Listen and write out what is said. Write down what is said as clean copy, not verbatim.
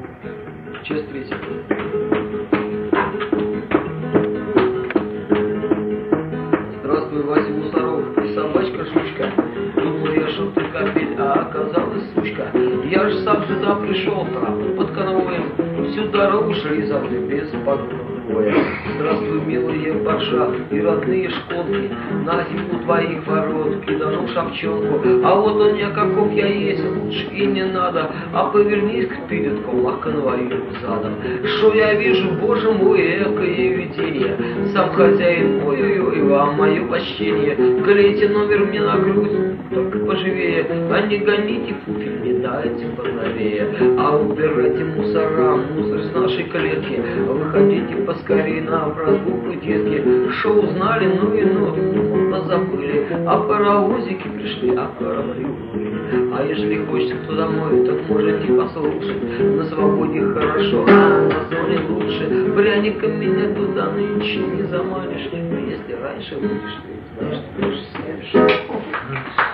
Часть третья. Здравствуй, Вася Мусоров, собачка жучка. Думал я, что ты капель, а оказалась сучка. Я ж сам сюда пришел, правда, под конвоем. Всю дорогу шли за мной без подвоя. Здравствуй, милые боржа и родные школки. На зиму твоих ворот кидану шапчонку. А вот он я каков я есть, лучше и не надо. А повернись к передкам, а конвоиру задом. Что я вижу, боже мой, экое видение. Сам хозяин, ой-ой-ой, вам мое почтение. Клейте номер мне на грудь, только поживее. А не гоните пуфель, не дайте поновее. А убирайте мусора, мусор с нашей клетки. Выходите поскорее на прогулку, детки. Шо узнали, ну и ну, позабыли. А паровозики пришли, а корабли уплыли. А если хочется кто домой, так можете послушать. На свободе хорошо, а на зоне лучше. Пряником меня туда нынче не заманишь. Но если раньше будешь, ты знаешь, ты будешь следующий.